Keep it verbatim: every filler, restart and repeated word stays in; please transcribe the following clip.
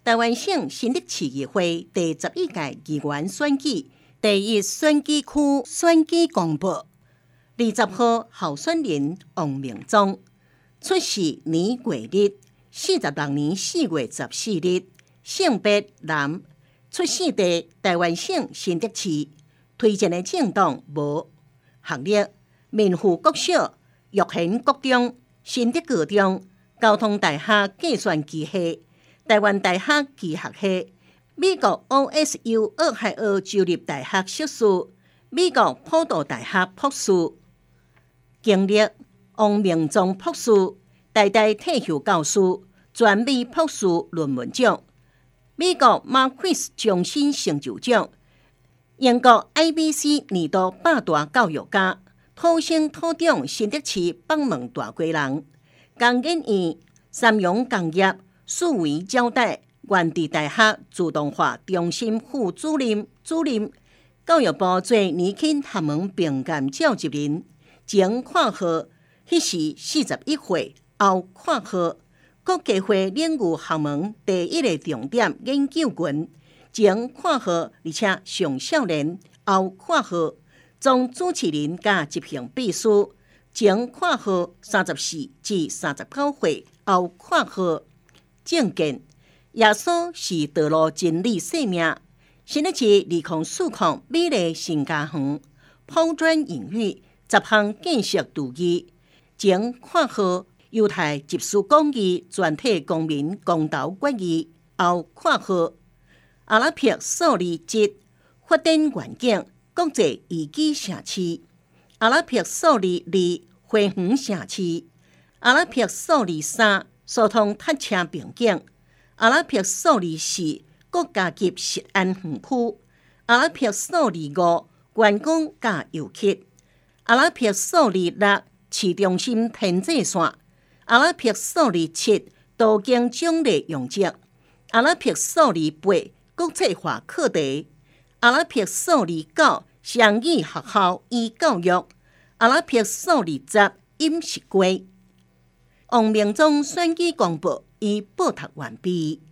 台湾省新北市议会第十一届议员选举第一选举区选举公布。二十号候选人王明忠，出世年月日四十六年四月十四日，性别男，出生地台湾省新北市，推荐的政党无。学历民府国小、育贤国中、新北高中、交通大学计算机系、台湾大学机学系、美国 O S U 俄亥俄州立大学硕士、美国普渡大学博士。经历王明忠博士，代代退休教师，全美博士论文奖，美国马奎斯终身成就奖，英国 I B C 年度百大教育家，土生土长新北市北门大街人，工研院、三洋工业、数维交代、原地大学自动化中心副主任、主任，教育部最年轻学门评鉴召集人。前括号，迄时四十一岁，后括号，国家会领域学门第一个重点研究群，前括号，而且上少年，后括号，总主持人加执行秘书，前括号三十四至三十九岁，后括号，政见，耶稣是道路真理生命，新北市二零四零美丽新家园，抛砖引玉。十项建设主义，前括号犹太集思广益全体公民公投决议，后括号阿拉伯数字节发展愿景国际宜居城市，阿拉伯数字二花园城市，阿拉伯数字三疏通塞车瓶颈，阿拉伯数字四国家级食安园区，阿拉伯数字五观光加游客。阿拉伯数字六市中心天际线，阿拉伯数字七途径奖励用值，阿拉伯数字八国际化课题，阿拉伯数字九双语学校与教育，阿拉伯数字十饮食街。王明忠选举公布已报读完毕。